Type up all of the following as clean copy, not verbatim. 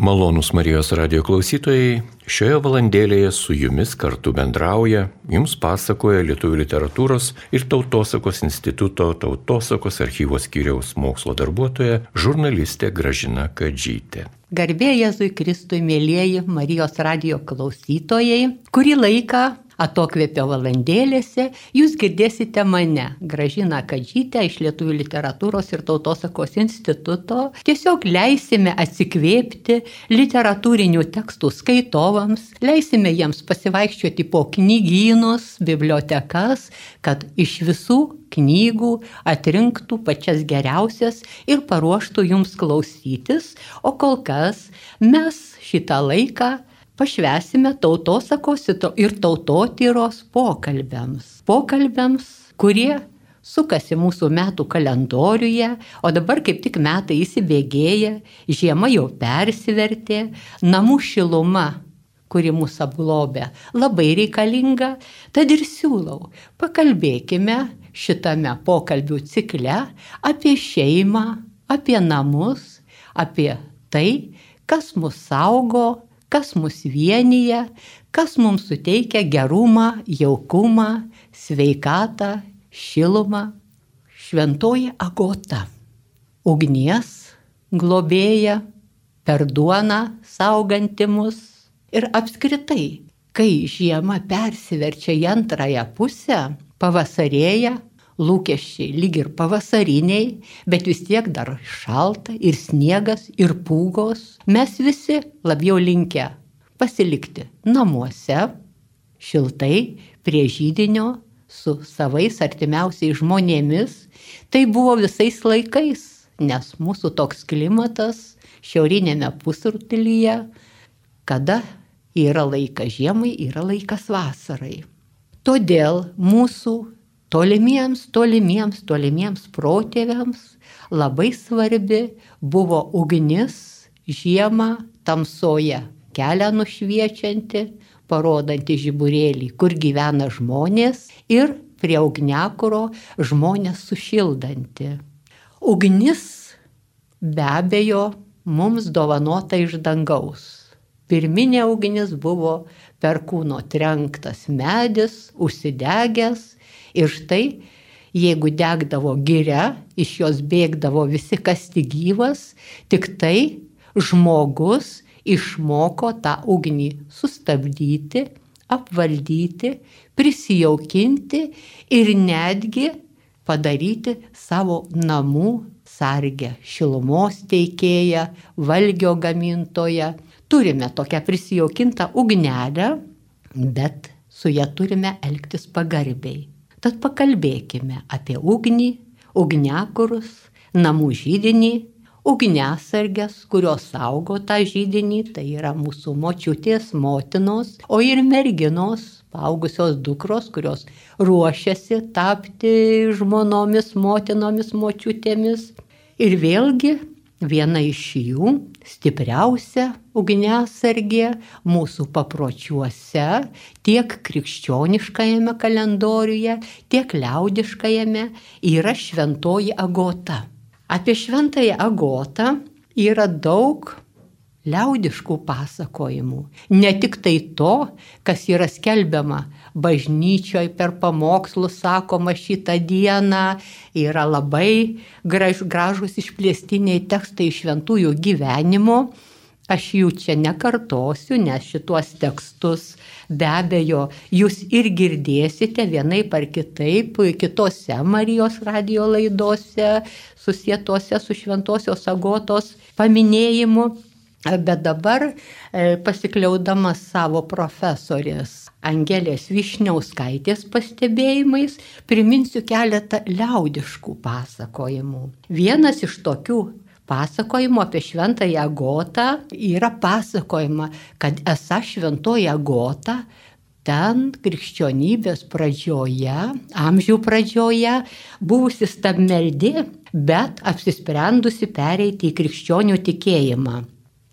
Malonūs Marijos radijo klausytojai, šioje valandėlėje su jumis kartu bendrauja, jums pasakoja Lietuvių literatūros ir tautosakos instituto tautosakos archyvos skyriaus mokslo darbuotoja žurnalistė Gražina Kadžytė. Garbė Jėzui Kristui, mielieji Marijos radijo klausytojai, kurį laiką atokvėpio valandėlėse jūs girdėsite mane, Gražiną Kadžytę iš Lietuvių literatūros ir tautosakos instituto. Tiesiog leisime atsikvėpti literatūrinių tekstų skaitovams, leisime jiems pasivaikščioti po knygynus, bibliotekas, kad iš visų knygų atrinktų pačias geriausias ir paruoštų jums klausytis, o kol kas mes šitą laiką pašvęsime tautosakos ir tautotyros pokalbiams, kurie sukasi mūsų metų kalendoriuje, o dabar kaip tik metai įsibėgėja, žiema jau persivertė, namų šiluma, kuri mūsų apglobė, labai reikalinga, tad ir siūlau, pakalbėkime šitame pokalbių cikle apie šeimą, apie namus, apie tai, kas mus saugo, kas mus vienyje, kas mums suteikia gerumą, jaukumą, sveikatą, šilumą. Šventoji Agota, ugnies globėja, per duoną sauganti mus. Ir apskritai, kai žiema persiverčia į antrąją pusę, pavasarėja, lūkesčiai lyg ir pavasariniai, bet vis tiek dar šalta ir sniegas ir pūgos. Mes visi labiau linkę pasilikti namuose, šiltai, prie židinio, su savais artimiausiais žmonėmis. Tai buvo visais laikais, nes mūsų toks klimatas šiaurinėme pusrutulyje, kada yra laikas žiemai, yra laikas vasarai. Todėl mūsų tolimiems protėviams labai svarbi buvo ugnis žiemą tamsoje, kelią nušviečianti, parodanti žiburėlį, kur gyvena žmonės, ir prie ugniakuro žmonės sušildanti. Ugnis be abejo mums dovanota iš dangaus. Pirminė ugnis buvo perkūno trenktas medis, užsidegęs. Ir štai, jeigu degdavo giria, iš jos bėgdavo visi, kas tik gyvas, tik tai žmogus išmoko tą ugnį sustabdyti, apvaldyti, prisijaukinti ir netgi padaryti savo namų sargę, šilumos teikėją, valgio gamintoją. Turime tokią prisijaukintą ugnelę, bet su ja turime elgtis pagarbiai. Tad pakalbėkime apie ugnį, ugniakurus, namų židinį, ugniasarges, kurios saugo tą židinį, tai yra mūsų močiutės, motinos, o ir merginos, paaugusios dukros, kurios ruošiasi tapti žmonomis, motinomis, močiutėmis. Ir vėlgi viena iš jų, stipriausia ugniasargė mūsų papročiuose, tiek krikščioniškajame kalendoriuje, tiek liaudiškajame, yra Šventoji Agota. Apie Šventąją Agotą yra daug liaudiškų pasakojimų. Ne tik tai to, kas yra skelbiama bažnyčioje per pamokslus, sakoma šitą dieną, yra labai gražus išplėstiniai tekstai šventųjų gyvenimo. Aš jų čia nekartosiu, nes šituos tekstus be abejo jūs ir girdėsite vienaip ar kitaip kitose Marijos radijo laidose, susietose su Šventosios Agotos paminėjimu. Bet dabar, pasikliaudamas savo profesorės Angelės Višniauskaitės pastebėjimais, priminsiu keletą liaudiškų pasakojimų. Vienas iš tokių pasakojimų apie Šventąją Agotą yra pasakojama, kad esą Šventoji Agota ten krikščionybės pradžioje, amžių pradžioje, buvusi stabmeldi, bet apsisprendusi pereiti į krikščionių tikėjimą.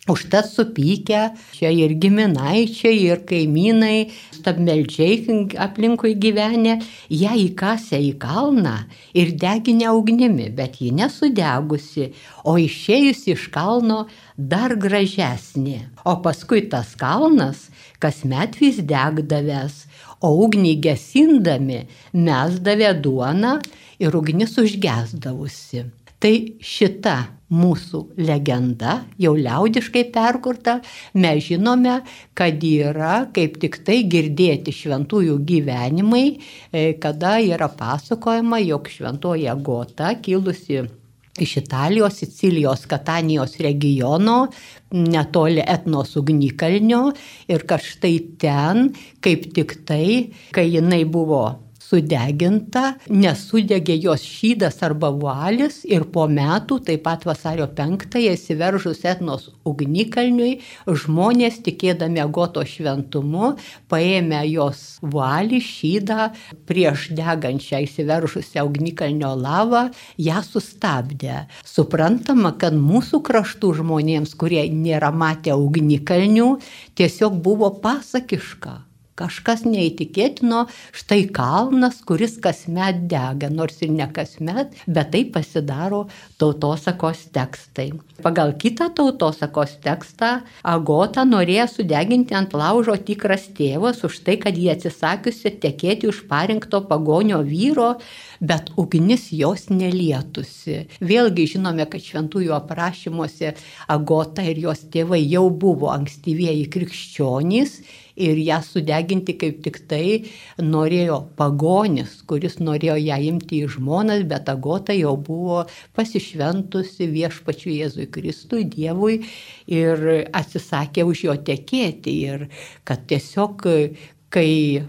Užtat supykę, čia ir giminaičiai, ir kaimynai, stabmeldžiai aplinkui gyvenę, ją įkasė į kalną ir deginę ugnimi, bet ji nesudegusi, o išėjusi iš kalno dar gražesnė. O paskui tas kalnas kasmet vis degdavęs, o ugnį gesindami mesdavė duoną ir ugnis užgesdavusi. Tai šita mūsų legenda, jau liaudiškai perkurta, mes žinome, kad yra kaip tik tai girdėti šventųjų gyvenimai, kada yra pasakojama, jog šventoji Agota, kilusi iš Italijos, Sicilijos, Katanijos regiono, netoli Etnos ugnikalnio, ir kad štai ten, kaip tik tai, kai jinai buvo sudeginta, nesudegė jos šydas arba vualis ir po metų, taip pat vasario 5-ąją, įsiveržus Etnos ugnikalniui, žmonės, tikėdami Agotos šventumu, paėmė jos vualį, šydą, prieš degančią įsiveržusią ugnikalnio lavą, ją sustabdė. Suprantama, kad mūsų kraštų žmonėms, kurie nėra matę ugnikalnių, tiesiog buvo pasakiška. Kažkas neįtikėtino, štai kalnas, kuris kasmet dega, nors ir ne kasmet, bet tai pasidaro tautosakos tekstai. Pagal kitą tautosakos tekstą Agota norėjo sudeginti ant laužo tikras tėvas už tai, kad jie atsisakiusi tekėti už parinkto pagonio vyro, bet ugnis jos nelietusi. Vėlgi žinome, kad šventųjų aprašymuose Agota ir jos tėvai jau buvo ankstyvieji krikščionys, ir ją sudeginti kaip tik tai norėjo pagonis, kuris norėjo ją imti į žmonas, bet Agota jau buvo pasišventusi viešpačiui Jėzui Kristui, Dievui, ir atsisakė už jo tekėti. Ir kad tiesiog, kai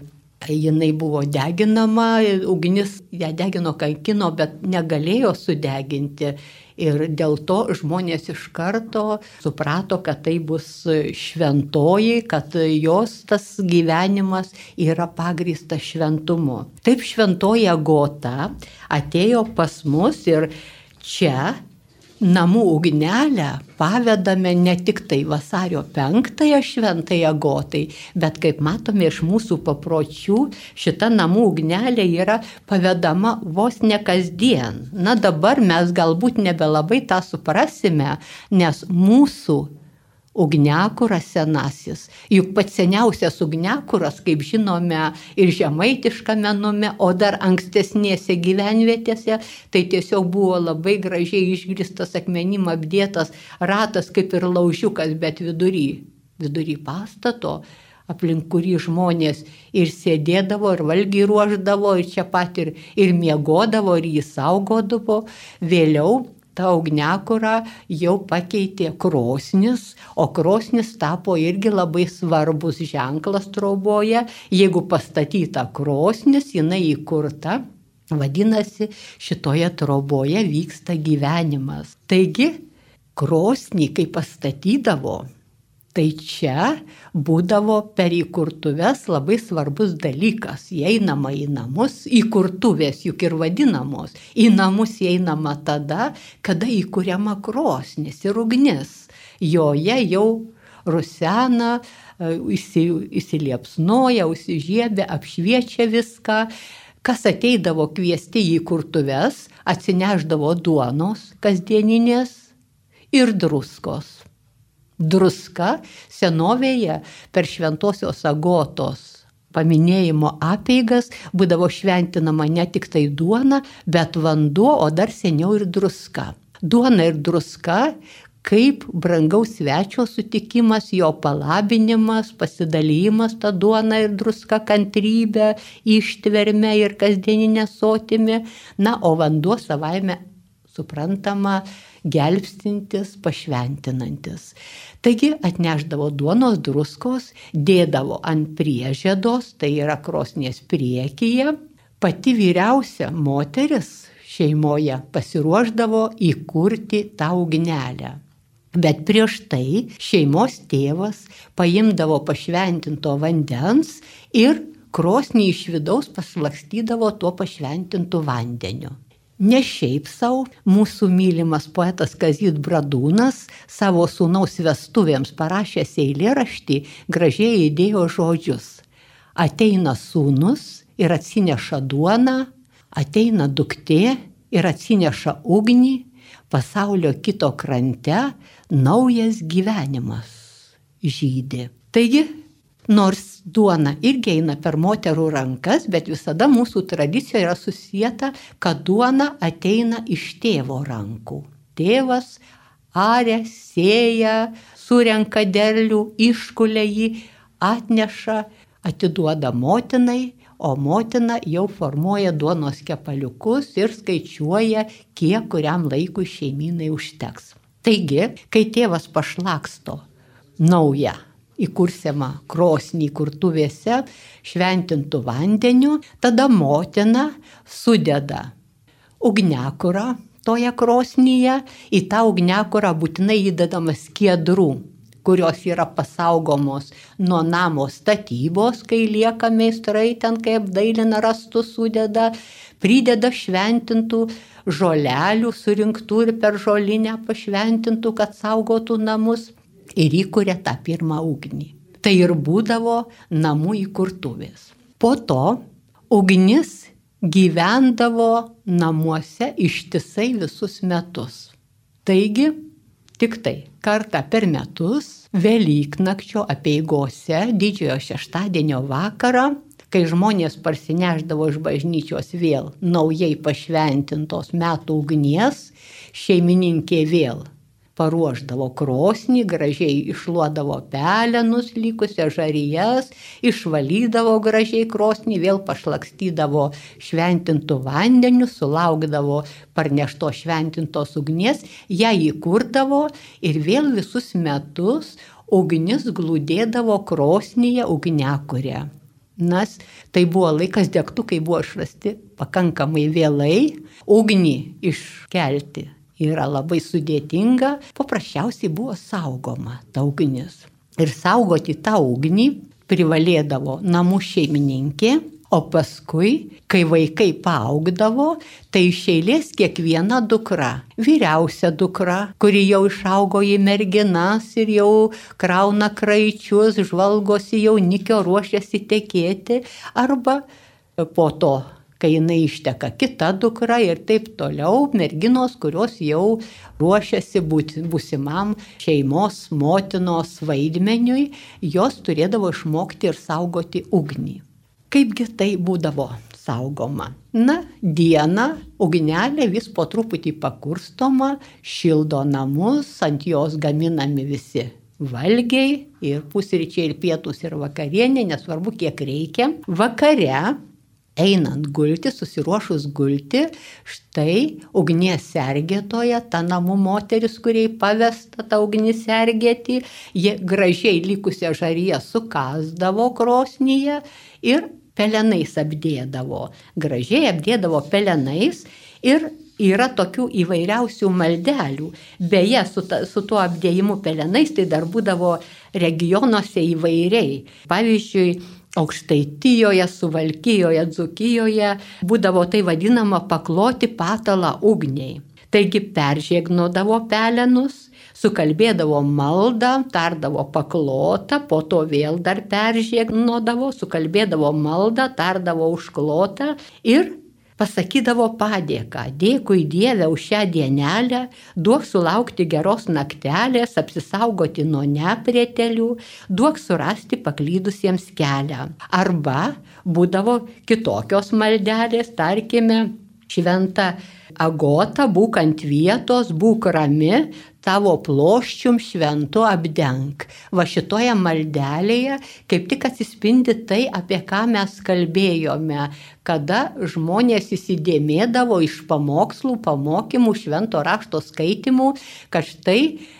jinai buvo deginama, ugnis ją degino, kankino, bet negalėjo sudeginti. Ir dėl to žmonės iš karto suprato, kad tai bus šventoji, kad jos tas gyvenimas yra pagrįstas šventumu. Taip šventoji Agota atėjo pas mus ir čia namų ugnelę pavedame ne tik tai vasario 5-ąją šventai Agotai, bet kaip matome iš mūsų papročių, šita namų ugnelė yra pavedama vos ne kasdien. Na dabar mes galbūt nebelabai tą suprasime, nes mūsų ugniakuras senasis, juk pats seniausias ugniakuras, kaip žinome, ir žemaitiškame nume, o dar ankstesnėse gyvenvietėse, tai tiesiog buvo labai gražiai išgrįstas akmenim apdėtas ratas, kaip ir laužiukas, bet vidury pastato, aplink kurį žmonės ir sėdėdavo, ir valgį ruošdavo, ir čia pat ir miegodavo, ir jį saugodavo. Vėliau tą ugniakurą jau pakeitė krosnis, o krosnis tapo irgi labai svarbus ženklas troboje. Jeigu pastatyta krosnis, jinai įkurta, vadinasi, šitoje troboje vyksta gyvenimas. Taigi, krosnį, kai pastatydavo, tai čia būdavo per įkurtuves labai svarbus dalykas. Įeinama į namus, įkurtuvės juk ir vadinamos. Į namus įeinama tada, kada įkuriama krosnis ir ugnis. Joje jau rusena, įsiliepsnoja, užsižiebia, apšviečia viską. Kas ateidavo kviesti į įkurtuves, atsineždavo duonos kasdieninės ir druskos. Druska senovėje per šventosios Agotos paminėjimo apeigas būdavo šventinama ne tik tai duona, bet vanduo, o dar seniau ir druska. Duona ir druska kaip brangaus svečio sutikimas, jo palabinimas, pasidalymas tą duoną ir druską, kantrybę, ištvermę ir kasdieninę sotimį. Na, o vanduo savaime suprantama, gelbstintis, pašventinantis. Taigi atnešdavo duonos druskos, dėdavo ant priežėdos, tai yra krosnies priekyje. Pati vyriausia moteris šeimoje pasiruošdavo įkurti tą ugnelę. Bet prieš tai šeimos tėvas paimdavo pašventinto vandens ir krosnį iš vidaus paslakstydavo tuo pašventintu vandeniu. Ne šiaip savo, mūsų mylimas poetas Kazys Bradūnas savo sūnaus vestuvėms parašęs eilėraštį gražiai įdėjo žodžius. Ateina sūnus ir atsineša duoną, ateina duktė ir atsineša ugnį, pasaulio kito krante naujas gyvenimas žydi. Taigi, nors duona irgi eina per moterų rankas, bet visada mūsų tradicijoje yra susieta, kad duona ateina iš tėvo rankų. Tėvas aria, sėja, surenka derlių, iškulia jį, atneša, atiduoda motinai, o motina jau formuoja duonos kepaliukus ir skaičiuoja, kiek kuriam laikui šeimynai užteks. Taigi, kai tėvas pašlaksto naują įkursiamą krosnį kurtuvėse šventintų vandeniu, tada motina sudeda ugniakurą toje krosnyje, į tą ugniakurą būtinai įdedamas skiedrų, kurios yra pasaugomos nuo namo statybos, kai lieka meistrai ten, kai apdailina rastus sudeda, prideda šventintų žolelių surinktų ir per žolinę pašventintų, kad saugotų namus. Ir įkuria tą pirmą ugnį. Tai ir būdavo namų įkurtuvės. Po to ugnis gyvendavo namuose ištisai visus metus. Taigi, tik tai kartą per metus, Velyknakčio apeigose, didžiojo šeštadienio vakarą, kai žmonės parsineždavo iš bažnyčios vėl naujai pašventintos metų ugnies, šeimininkė vėl paruošdavo krosnį, gražiai iššluodavo pelenus, likusias žarijas, išvalydavo gražiai krosnį, vėl pašlakstydavo šventintų vandeniu, sulaukdavo parnešto šventintos ugnies, ją įkurdavo ir vėl visus metus ugnis glūdėdavo krosnyje ugniakurė. Nes tai buvo laikas, degtukai buvo išrasti pakankamai vėlai, ugnį iškelti yra labai sudėtinga, paprasčiausiai buvo saugoma ta ugnis. Ir saugoti tą ugnį privalėdavo namų šeimininkė, o paskui, kai vaikai paaugdavo, tai iš eilės kiekviena dukra, vyriausia dukra, kuri jau išaugo į merginas ir jau krauna kraičius, žvalgosi jaunikio, ruošiasi tekėti, arba po to, kai jinai išteka kita dukra ir taip toliau, merginos, kurios jau ruošiasi būsimam šeimos motinos vaidmeniui, jos turėdavo išmokti ir saugoti ugnį. Kaipgi tai būdavo saugoma? Na, dieną ugnelė vis po truputį pakurstoma, šildo namus, ant jos gaminami visi valgiai ir pusryčiai, ir pietus, ir vakarienė, nesvarbu kiek reikia. Vakare, einant gulti, susiruošus gulti, štai ugnies sergėtoja, ta namų moteris, kuriai pavesta tą ugnį sergėti, jie gražiai likusią žariją sukasdavo krosnyje ir pelenais apdėdavo. Gražiai apdėdavo pelenais ir yra tokių įvairiausių maldelių. Beje, su tuo apdėjimu pelenais tai dar būdavo regionuose įvairiai. Pavyzdžiui, Aukštaitijoje, Suvalkijoje, Dzūkijoje būdavo tai vadinama pakloti patalą ugniai. Taigi peržiegnodavo pelenus, sukalbėdavo maldą, tardavo paklotą, po to vėl dar peržiegnodavo, sukalbėdavo maldą, tardavo užklotą ir pasakydavo padėką. Dėkui Dieve už šią dienelę, duok sulaukti geros naktelės, apsisaugoti nuo neprietelių, duok surasti paklydusiems kelią. Arba būdavo kitokios maldelės, tarkime, šventa Agota, būk ant vietos, būk rami, tavo ploščium šventu apdenk. Va šitoje maldelėje kaip tik atsispindi tai, apie ką mes kalbėjome, kada žmonės įsidėmėdavo iš pamokslų, pamokymų, švento rašto skaitimų, kad štai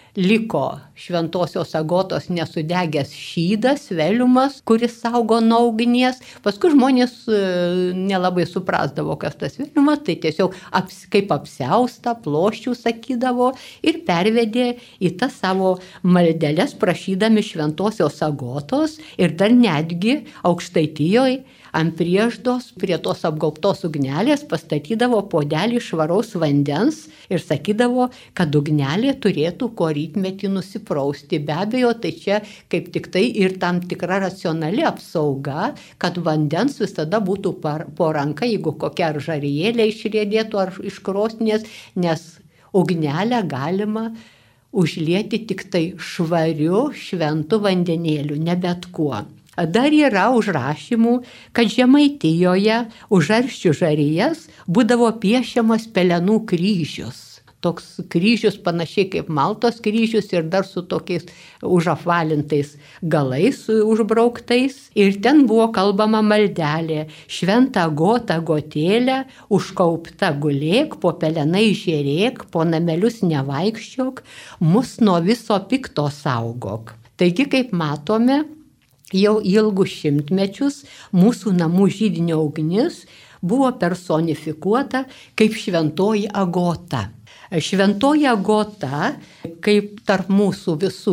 liko šventosios Agotos nesudegęs šydas, veliumas, kuris saugo nuo ugnies. Paskui žmonės nelabai suprasdavo, kas tas veliumas, tai tiesiog kaip apsiaustą, ploščių sakydavo ir pervedė į tas savo maldeles prašydami šventosios Agotos ir dar netgi Aukštaitijoje ant prieždos prie tos apgaubtos ugnelės pastatydavo puodelį švaraus vandens ir sakydavo, kad ugnelė turėtų ko rytmetį nusiprausti. Be abejo, tai čia kaip tik tai ir tam tikra racionali apsauga, kad vandens visada būtų po ranka, jeigu kokia ar žarijėlė išriedėtų ar iš krosnies, nes ugnelę galima užlieti tik tai švariu, šventu vandenėliu, ne bet kuo. Dar yra užrašymų, kad Žemaitijoje už Arsčių žarijas būdavo piešiamas pelenų kryžius. Toks kryžius panašiai kaip Maltos kryžius ir dar su tokiais užapvalintais galais užbrauktais. Ir ten buvo kalbama maldelė: šventą Agotą, Agotėlę, užkaupta gulėk, po pelenai žėrėk, po namelius nevaikščiok, mus nuo viso pikto saugok. Taigi, kaip matome, jau ilgus šimtmečius mūsų namų židinio ugnis buvo personifikuota kaip šventoji Agota. Šventoji Agota, kaip tarp mūsų visų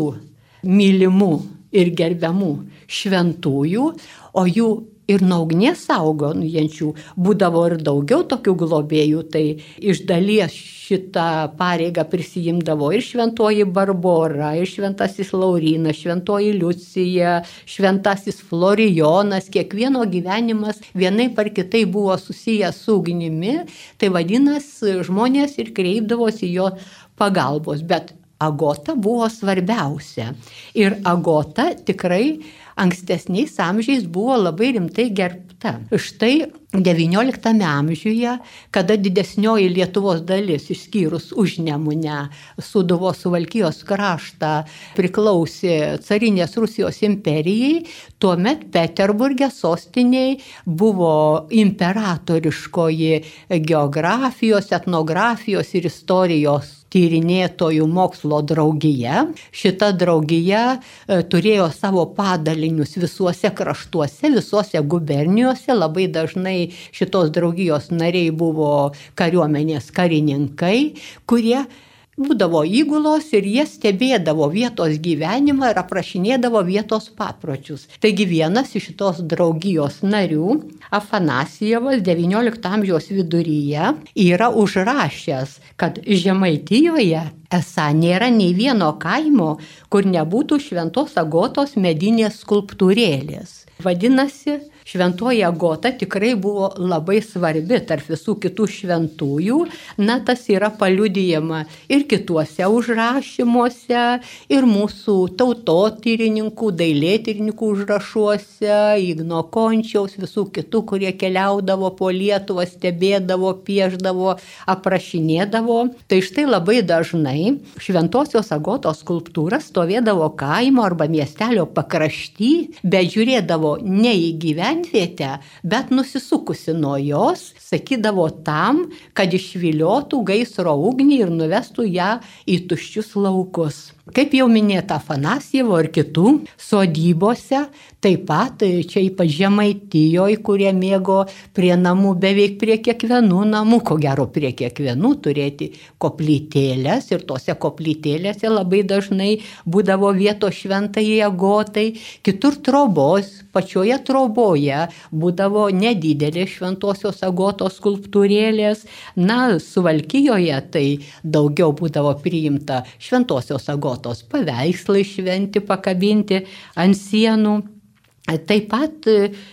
mylimų ir gerbiamų šventųjų, o jų ir nuo ugnies saugojančių būdavo ir daugiau tokių globėjų, tai iš dalies šitą pareigą prisijimdavo ir šventoji Barbora, ir šventasis Laurynas, šventoji Liucija, šventasis Florijonas. Kiekvieno gyvenimas vienaip ar kitai buvo susijęs su ugnimi, tai vadinasi, žmonės ir kreipdavosi jo pagalbos, bet Agota buvo svarbiausia. Ir Agota tikrai ankstesniais amžiais buvo labai rimtai gerbta. Štai XIX amžiuje, kada didesnioji Lietuvos dalis, išskyrus Užnemunę, Sūduvos Suvalkijos kraštą, priklausė carinės Rusijos imperijai, tuomet Peterburge sostiniai buvo imperatoriškoji geografijos, etnografijos ir istorijos tyrinėtojų mokslo draugija. Šita draugija turėjo savo padalinius visuose kraštuose, visuose gubernijose. Labai dažnai šitos draugijos nariai buvo kariuomenės karininkai, kurie būdavo įgulos ir jie stebėdavo vietos gyvenimą ir aprašinėdavo vietos papročius. Taigi vienas iš šitos draugijos narių, Afanasijevas, XIX amžiaus viduryje, yra užrašęs, kad Žemaitijoje esą nėra nei vieno kaimo, kur nebūtų šventos Agotos medinės skulptūrėlės. Vadinasi, šventoji Agota tikrai buvo labai svarbi tarp visų kitų šventųjų. Na, tas yra paliudijama ir kituose užrašymuose, ir mūsų tautotyrininkų, dailėtyrininkų užrašuose, Igno Končiaus, visų kitų, kurie keliaudavo po Lietuvą, stebėdavo, pieždavo, aprašinėdavo. Tai štai labai dažnai šventosios Agotos skulptūra stovėdavo kaimo arba miestelio pakrašty, bet žiūrėdavo ne į gyvenvietę, bet nusisukusi nuo jos, sakydavo tam, kad išviliotų gaisro ugnį ir nuvestų ją į tuščius laukus. Kaip jau minėta Afanasjevo ir kitų sodybose, taip pat čia ypač Žemaitijoje, kurie mėgo prie namų, beveik prie kiekvienų namų, ko gero prie kiekvienų turėti koplytėlės, ir tose koplytėlėse labai dažnai būdavo vietos šventajai Agotai, kitur trobos, pačioje troboje būdavo nedidelės šventosios Agotos skulptūrėlės. Na, Suvalkijoje tai daugiau būdavo priimta šventosios Agotos paveikslai šventi pakabinti ant sienų. Taip pat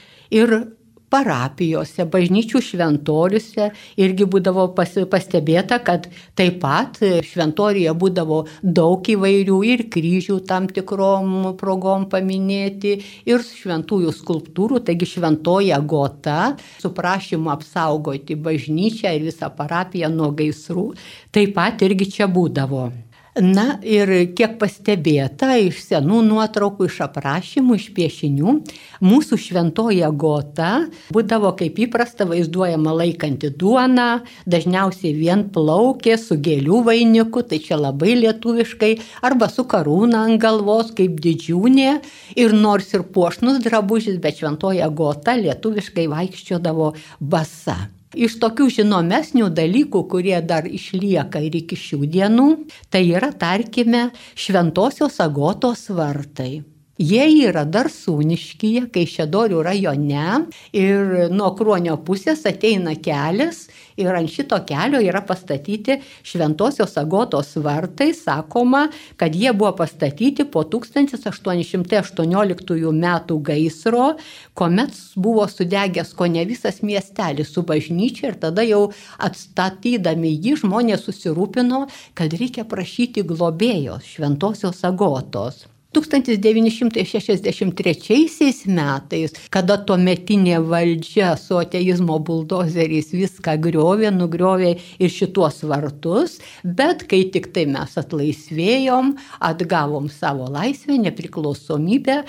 ir parapijose, bažnyčių šventoriuose irgi būdavo pastebėta, kad taip pat šventoriuje būdavo daug įvairių ir kryžių tam tikrom progom paminėti, ir šventųjų skulptūrų. Taigi šventoji Agota su prašymu apsaugoti bažnyčią ir visą parapiją nuo gaisrų taip pat irgi čia būdavo. Na ir kiek pastebėta iš senų nuotraukų, iš aprašymų, iš piešinių, mūsų šventoji Agota būdavo kaip įprasta vaizduojama laikanti duoną, dažniausiai vien plaukė su gėlių vainiku, tai čia labai lietuviškai, arba su karūna ant galvos kaip didžiūnė, ir nors ir puošnus drabužis, bet šventoji Agota lietuviškai vaikščiodavo basa. Iš tokių žinomesnių dalykų, kurie dar išlieka ir iki šių dienų, tai yra, tarkime, šventosios Agotos vartai. Jie yra Darsūniškyje, Kaišiadorių rajone ir nuo Kruonio pusės ateina kelias ir ant šito kelio yra pastatyti Šventosios Agotos vartai. Sakoma, kad jie buvo pastatyti po 1818 metų gaisro, kuomet buvo sudegęs kone visas miestelis su bažnyčia ir tada jau atstatydami jį žmonės susirūpino, kad reikia prašyti globėjos Šventosios Agotos. 1963 metais, kada tuometinė valdžia su ateizmo buldozeriais viską nugriovė ir šituos vartus, bet kai tik tai mes atlaisvėjom, atgavom savo laisvę, nepriklausomybę,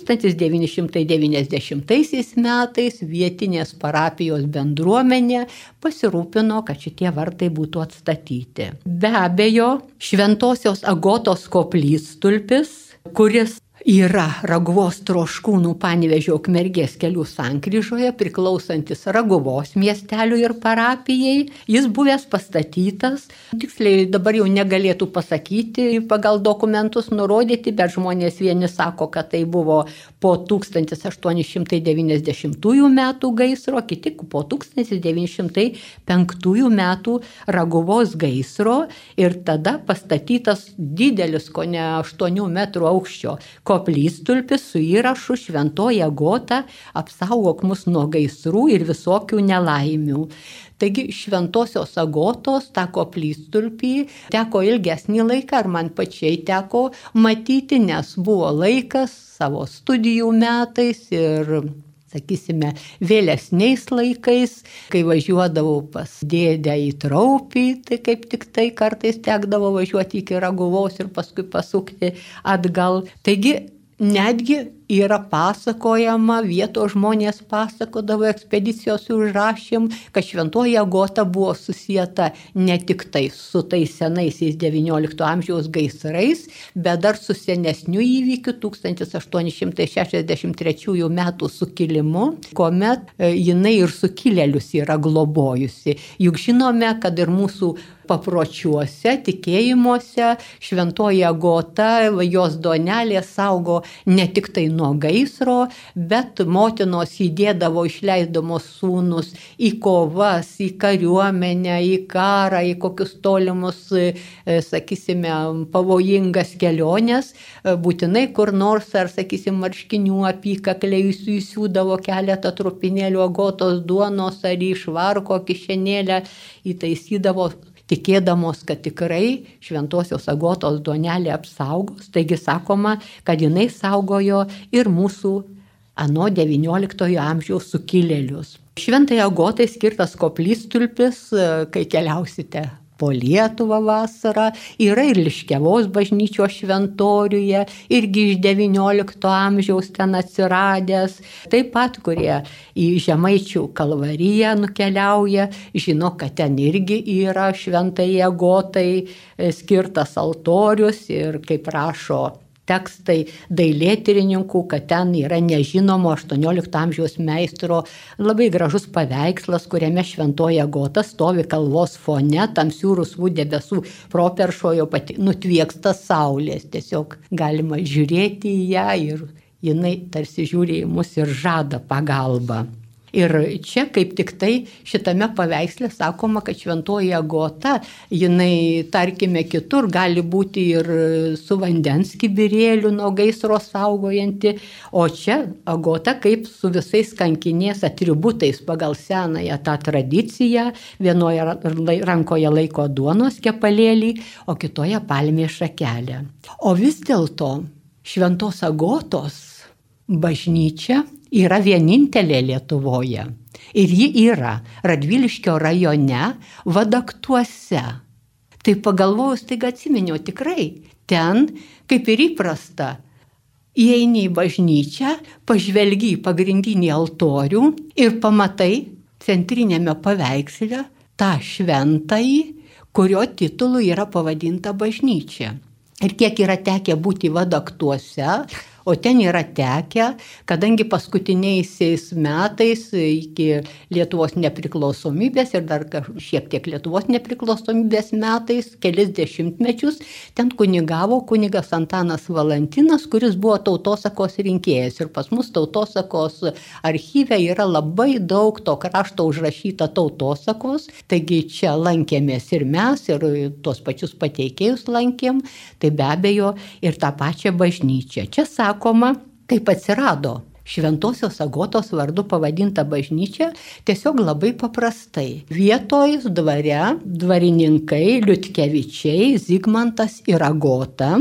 1990 metais vietinės parapijos bendruomenė pasirūpino, kad šitie vartai būtų atstatyti. Be abejo, Šventosios Agotos koplytstulpis, kuris yra Raguvos Troškūnų Panevėžio Ukmergės kelių sankryžoje, priklausantis Raguvos miesteliui ir parapijai. Jis buvęs pastatytas, tiksliai dabar jau negalėtų pasakyti, pagal dokumentus nurodyti, bet žmonės vieni sako, kad tai buvo po 1890 metų gaisro, kiti po 1905 metų Raguvos gaisro ir tada pastatytas didelis, kone 8 metrų aukščio koplytstulpis su įrašu Šventoji Agota apsaugok mus nuo gaisrų ir visokių nelaimių. Taigi Šventosios Agotos tą koplytstulpį teko ilgesnį laiką, ar man pačiai teko matyti, nes buvo laikas savo studijų metais ir, sakysime, vėlesniais laikais, kai važiuodavau pas dėdę į Traupį, tai kaip tik tai kartais tekdavo važiuoti iki Raguvos ir paskui pasukti atgal. Taigi netgi yra pasakojama, vietos žmonės pasakodavo ekspedicijos užrašym, kad Šventoji Agota buvo susieta ne tik tai su tais senaisiais XIX amžiaus gaisrais, bet dar su senesniu įvykiu 1863 metų sukilimu, kuomet jinai ir sukilėlius yra globojusi. Juk žinome, kad ir mūsų papročiuose, tikėjimuose Šventoji Agota, jos duonelė saugo ne tik tai nuo gaisro, bet motinos įdėdavo išleisdamos sūnus į kovas, į kariuomenę, į karą, į kokius tolimus, sakysime, pavojingas keliones, būtinai kur nors, ar, sakysime, marškinių apykakliai įsiūdavo keletą trupinėlių Agotos duonos ar į švarko kišenėlę įtaisydavo, tikėdamos, kad tikrai Šventosios Agotos duonelė apsaugos. Taigi sakoma, kad jinai saugojo ir mūsų ano XIX amžiaus sukilėlius. Šventai Agotai skirtas koplytstulpis, kai keliausite po Lietuvą vasarą, yra ir Liškiavos bažnyčios šventoriuje, irgi iš XIX amžiaus ten atsiradęs. Taip pat, kurie į Žemaičių Kalvariją nukeliauja, žino, kad ten irgi yra Šventai Agotai skirtas altorius ir kaip rašo tekstai dailėtyrininkų, kad ten yra nežinomo 18 amžiaus meistro labai gražus paveikslas, kuriame Šventoji Agota stovi kalvos fone, tamsių rusvų debesų properšojo nutvieksta saulės. Tiesiog galima žiūrėti į ją ir jinai tarsi žiūri į mus ir žada pagalbą. Ir čia kaip tik tai šitame paveiksle sakoma, kad Šventoji Agota, jinai, tarkime, kitur gali būti ir su vandens kibirėliu nuo gaisro saugojanti, o čia Agota kaip su visais kankinės atributais pagal senąją tą tradiciją, vienoje rankoje laiko duonos kepalėlį, o kitoje palmės šakelę. O vis dėlto Šventos Agotos bažnyčia yra vienintelė Lietuvoje. Ir ji yra Radviliškio rajone Vadaktuose. Tai pagalvojus, tai atsiminiau tikrai, ten, kaip ir įprasta, įeini į bažnyčią, pažvelgi į pagrindinį altorių ir pamatai centrinėme paveiksle tą šventąjį, kurio titulu yra pavadinta bažnyčia. Ir kiek yra tekę būti Vadaktuose, o ten yra tekę, kadangi paskutiniaisiais metais iki Lietuvos nepriklausomybės ir dar šiek tiek Lietuvos nepriklausomybės metais, kelis dešimtmečius, ten kunigavo kunigas Antanas Valantinas, kuris buvo tautosakos rinkėjas. Ir pas mus tautosakos archyve yra labai daug to krašto užrašyta tautosakos, taigi čia lankėmės ir mes, ir tuos pačius pateikėjus lankėm, tai be abejo ir tą pačią bažnyčią. Čia sakoma, kaip atsirado Šventosios Agotos vardu pavadinta bažnyčia, tiesiog labai paprastai. Vietoj dvare dvarininkai Liutkevičiai, Zigmantas ir Agota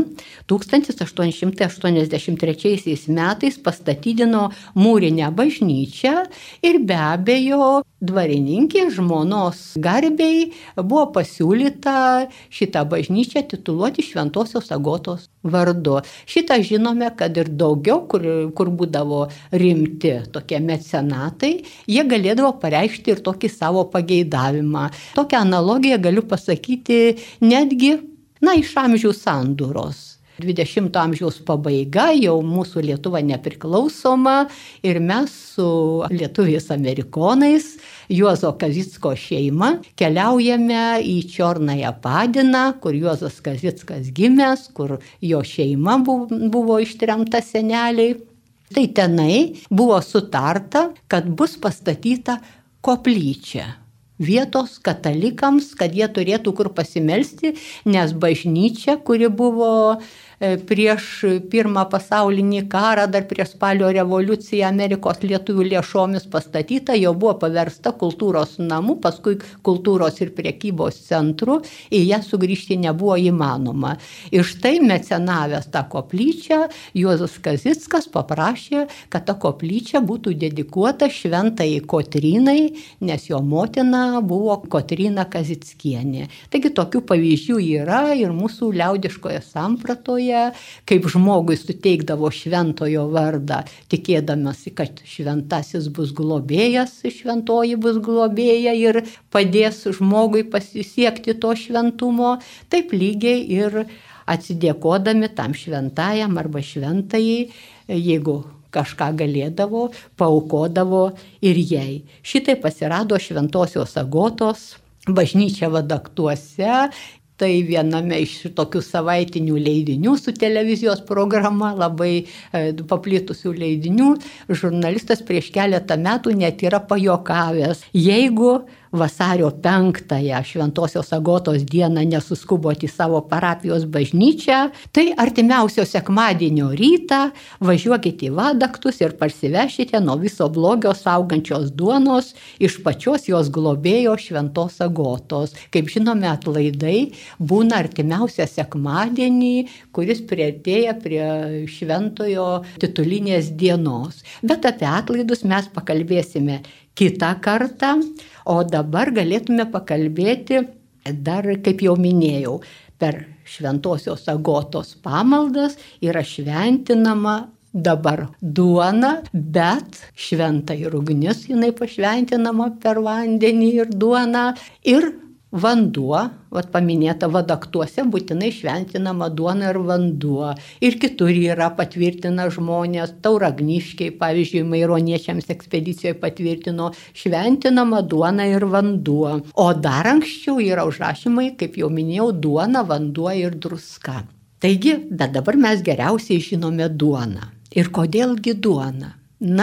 1883 metais pastatydino mūrinę bažnyčią ir be abejo dvarininkė žmonos garbei buvo pasiūlyta šitą bažnyčią tituluoti Šventosios Agotos vardu. Šitą žinome, kad ir daugiau, kur būdavo rimti tokie mecenatai, jie galėdavo pareikšti ir tokį savo pageidavimą. Tokią analogiją galiu pasakyti netgi, iš amžių sandūros. 20 amžiaus pabaiga, jau mūsų Lietuva nepriklausoma ir mes su lietuviais amerikonais, Juozo Kazicko šeima, keliaujame į Čiornąją Padiną, kur Juozas Kazickas gimęs, kur jo šeima buvo ištremta seneliai. Tai tenai buvo sutarta, kad bus pastatyta koplyčia vietos katalikams, kad jie turėtų kur pasimelsti, nes bažnyčia, kuri buvo prieš Pirmą pasaulinį karą, dar prieš Spalio revoliuciją Amerikos lietuvių lėšomis pastatyta, jau buvo paversta kultūros namu, paskui kultūros ir prekybos centru, į ją sugrįžti nebuvo įmanoma. Ir štai mecenavęs tą koplyčią, Juozas Kazickas paprašė, kad ta koplyčia būtų dedikuota šventajai Kotrynai, nes jo motina buvo Kotryna Kazickienė. Taigi tokių pavyzdžių yra ir mūsų liaudiškoje sampratoje, kaip žmogui suteikdavo šventojo vardą, tikėdamasi, kad šventasis bus globėjas, šventoji bus globėja ir padės žmogui pasisiekti to šventumo, taip lygiai ir atsidėkodami tam šventajam arba šventajai, jeigu kažką galėdavo, paaukodavo ir jai. Šitai pasirado Šventosios Agotos bažnyčia Vadaktuose. Tai viename iš tokių savaitinių leidinių su televizijos programa, labai paplitusių leidinių, žurnalistas prieš keletą metų net yra pajokavęs. Jeigu vasario 5-ąją Šventosios Agotos dieną nesuskuboti į savo parapijos bažnyčią, tai artimiausio sekmadienio rytą važiuokite į Vadaktus ir parsivešite nuo viso blogio saugančios duonos iš pačios jos globėjo Šventos Agotos. Kaip žinome, atlaidai būna artimiausią sekmadienį, kuris priartėja prie šventojo titulinės dienos. Bet apie atlaidus mes pakalbėsime kitą kartą, o dabar galėtume pakalbėti dar, kaip jau minėjau, per Šventosios Agotos pamaldas yra šventinama dabar duona, bet šventa ir ugnis jinai pašventinama per vandenį ir duoną ir vanduo, paminėta Vadaktuose, būtinai šventinama duona ir vanduo. Ir kitur yra patvirtina žmonės, Tauragniškiai, pavyzdžiui, maironiečiams ekspedicijoje patvirtino šventinama duona ir vanduo. O dar anksčiau yra užrašymai, kaip jau minėjau, duona, vanduo ir druska. Taigi, bet dabar mes geriausiai žinome duoną. Ir kodėlgi duona?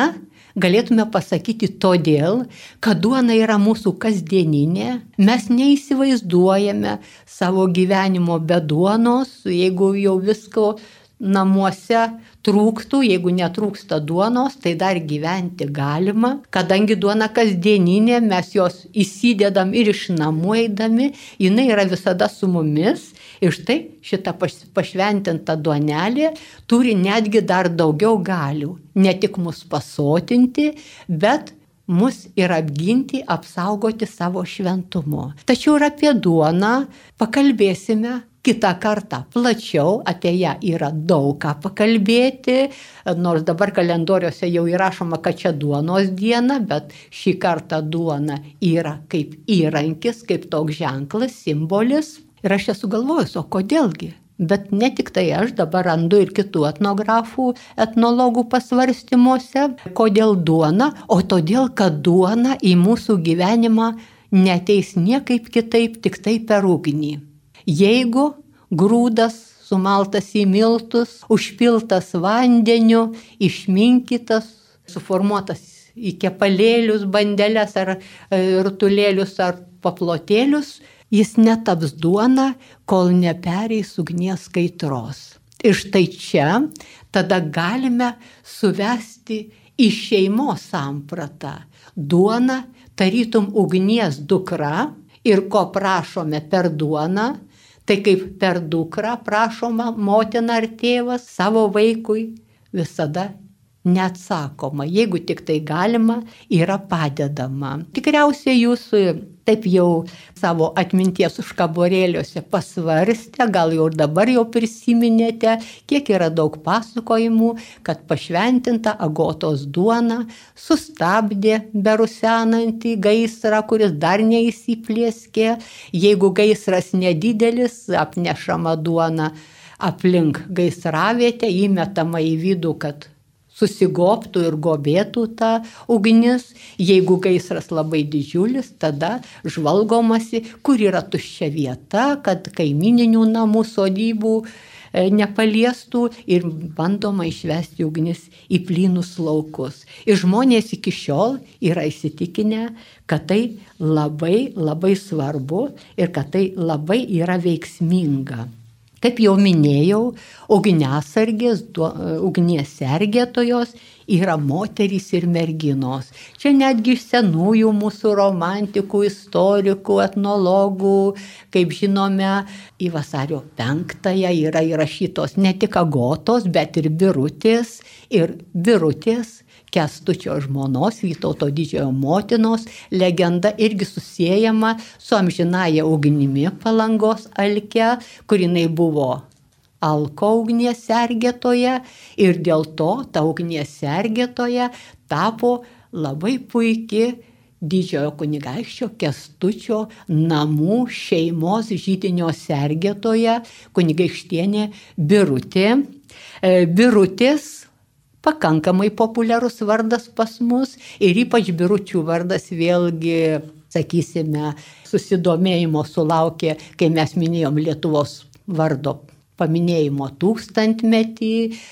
Galėtume pasakyti todėl, kad duona yra mūsų kasdieninė, mes neįsivaizduojame savo gyvenimo be duonos, jeigu jau visko namuose trūktų, jeigu netrūksta duonos, tai dar gyventi galima, kadangi duona kasdieninė, mes jos įsidedam ir iš namų eidami, jinai yra visada su mumis. Ir štai šita pašventinta duonelė turi netgi dar daugiau galių. Ne tik mus pasotinti, bet mus ir apginti, apsaugoti savo šventumu. Tačiau ir apie duoną pakalbėsime kitą kartą plačiau, apie ją yra daug ką pakalbėti, nors dabar kalendoriuose jau įrašoma, kad čia duonos diena, bet šį kartą duona yra kaip įrankis, kaip toks ženklas, simbolis. Ir aš esu galvojus, o kodėlgi? Bet ne tik tai aš, dabar randu ir kitų etnografų, etnologų pasvarstymuose, kodėl duona, o todėl, kad duona į mūsų gyvenimą neteis niekaip kitaip, tik tai per ugnį. Jeigu grūdas sumaltas į miltus, užpiltas vandeniu, išminkytas, suformuotas į kepalėlius, bandeles ar rutulėlius ar paplotėlius, jis netaps duona, kol nepereis ugnies kaitros. Ir štai čia tada galime suvesti į šeimos sampratą. Duona tarytum ugnies dukra ir ko prašome per duoną, tai kaip per dukrą prašoma motina ar tėvas savo vaikui visada neatsakoma. Jeigu tik tai galima, yra padedama. Tikriausiai jūs taip jau savo atminties užkaborėliuose pasvarstę, gal jau ir dabar jau prisiminėte, kiek yra daug pasakojimų, kad pašventinta Agotos duona sustabdė berusenantį gaisrą, kuris dar neįsiplieskė. Jeigu gaisras nedidelis, apnešama duona aplink gaisravietę, įmetama į vidų, kad susigobtų ir gobėtų ta ugnis. Jeigu gaisras labai didžiulis, tada žvalgomasi, kur yra tuščia vieta, kad kaimininių namų sodybų nepaliestų ir bandoma išvesti ugnis į plynus laukus. Ir žmonės iki šiol yra įsitikinę, kad tai labai, labai svarbu ir kad tai labai yra veiksminga. Kaip jau minėjau, ugniasargės, ugnies sergėtojos yra moterys ir merginos. Čia netgi iš senųjų mūsų romantikų, istorikų, etnologų, kaip žinome, į vasario 5-ąją yra įrašytos ne tik Agotos, bet ir Birutės. Ir Birutės, Kęstučio žmonos, Vytauto didžiojo motinos, legenda irgi susiejama su amžinąja ugnimi Palangos Alke, kur jinai buvo Alko ugnies sergėtoja ir dėl to ta ugnies sergėtoja tapo labai puiki didžiojo kunigaikščio Kęstučio namų šeimos židinio sergėtoja, kunigaikštienė Birutė. Birutės pakankamai populiarus vardas pas mus ir ypač Biručių vardas vėlgi, sakysime, susidomėjimo sulaukė, kai mes minėjom Lietuvos vardo paminėjimo 1000-metį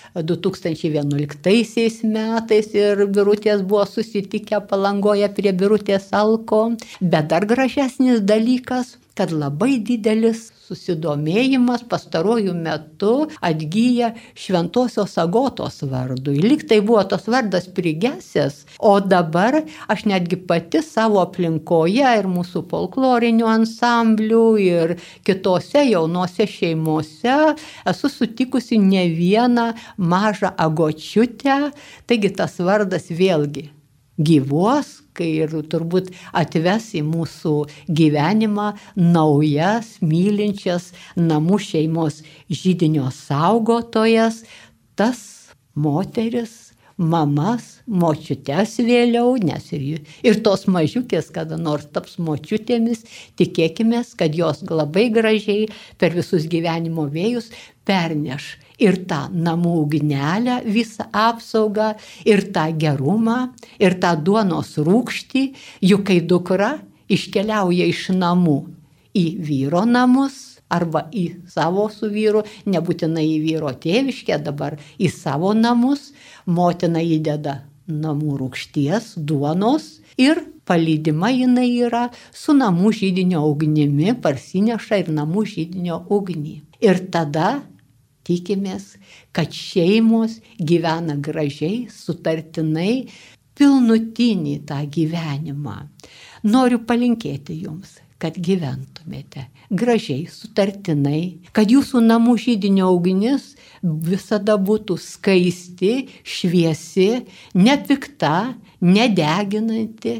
2011 metais ir Birutės buvo susitikę Palangoje prie Birutės Alko. Bet dar gražesnis dalykas, kad labai didelis susidomėjimas pastaruoju metu atgyja Šventosios Agotos vardui. Lyg tai buvo tos vardas prigesęs, o dabar aš netgi pati savo aplinkoje ir mūsų folklorinių ansamblių ir kitose jaunose šeimose esu sutikusi ne vieną mažą agočiutę, taigi tas vardas vėlgi gyvuos, kai ir turbūt atves į mūsų gyvenimą naujas, mylinčias namų šeimos židinio saugotojas, tas moteris, mamas, močiutes vėliau, nes ir tos mažiukės kada nors taps močiutėmis, tikėkimės, kad jos labai gražiai per visus gyvenimo vėjus perneš ir tą namų ugnelę, visą apsaugą, ir tą gerumą, ir tą duonos rūgštį, juk kai dukra iškeliauja iš namų į vyro namus arba į savo su vyru, nebūtinai į vyro tėviškę, dabar į savo namus, motina įdeda namų rūgšties, duonos ir palydima jinai yra su namų židinio ugnimi, parsineša ir namų židinio ugnį. Ir tada tikimės, kad šeimos gyvena gražiai, sutartinai, pilnutinį tą gyvenimą. Noriu palinkėti jums, kad gyventumėte gražiai, sutartinai, kad jūsų namų židinio ugnis visada būtų skaisti, šviesi, nepikta, nedeginanti,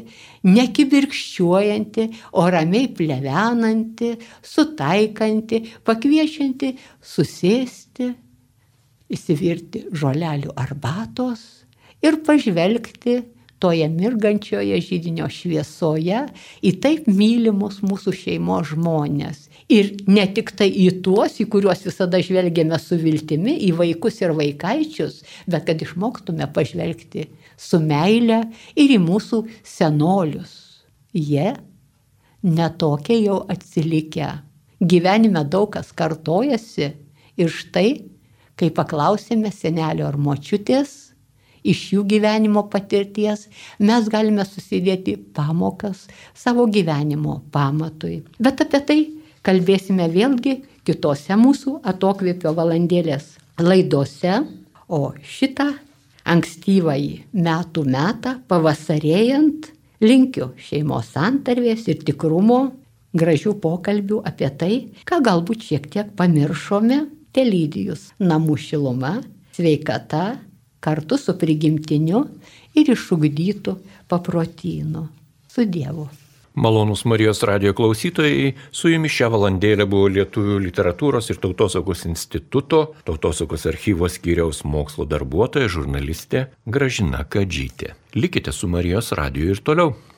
nekibirkščiuojanti, o ramiai plevenanti, sutaikanti, pakviečianti susėsti, įsivirti žolelių arbatos ir pažvelgti toje mirgančioje židinio šviesoje į taip mylimus mūsų šeimos žmonės. Ir ne tik tai į tuos, į kuriuos visada žvelgiame su viltimi, į vaikus ir vaikaičius, bet kad išmoktume pažvelgti su meile ir į mūsų senolius. Jie netokie jau atsilikę. Gyvenime daug kas kartojasi ir štai, kai paklausėme senelio ar močiutės iš jų gyvenimo patirties, mes galime susidėti pamokas savo gyvenimo pamatui. Bet apie tai kalbėsime vėlgi kitose mūsų atokvėpio valandėlės laidose, o šitą ankstyvąjį metų metą pavasarėjant linkiu šeimos santarvės ir tikrumo, gražių pokalbių apie tai, ką galbūt šiek tiek pamiršome, telydijus namų šiluma, sveikata, kartu su prigimtiniu ir išugdytu paprotynu. Su Dievu. Malonūs Marijos radijo klausytojai, su jumis šią valandėlę buvo Lietuvių literatūros ir tautosakos instituto, tautosakos archyvo skyriaus mokslo darbuotoja, žurnalistė Gražina Kadžytė. Likite su Marijos radiju ir toliau.